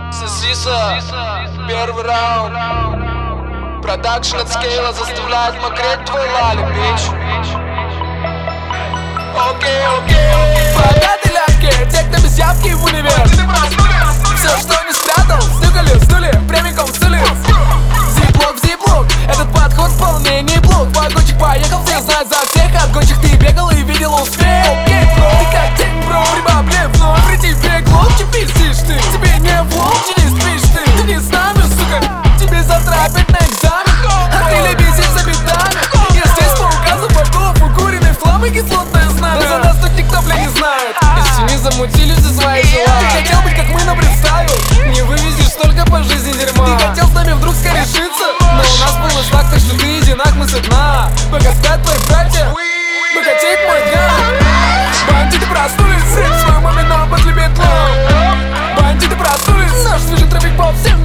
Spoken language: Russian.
Сосиса, первый раунд. Продакшн от скейла заставляет мокреть твой лали, бич. Окей. Богатые ляпки, те, кто без явки в универ. Все, что не спрятал, снули прямиком в цели. Зиплок в зиплок, этот подход вполне неплох. Погонщик поехал, все знают за всех. От гонщик ты бегал и видел успех. Окей, бро, ты как тень, бро, рибабле вновь. При тебе глубже пиздишь ты. Тебе не в лучше не спишь ты. Ты не с нами, сука, тебе завтра опять на экзамен. А ты лебезишь за бедами. Я здесь по указу богов, укуренный флам и кислотное знамя. Но за нас тут никто, бля, не знает. Из тени замутили все свои дела. Ты хотел быть как мы, но представил. Не вывезешь столько по жизни дерьма. Ты хотел с нами вдруг скорешиться, но у нас был шлак, так что ты единак, мы со дна. Пока спят твои братья, богатеет мой гад. Бандиты проснулись, свою мамину подлюбит лом. Бандиты проснулись, наш свежий трафик по всем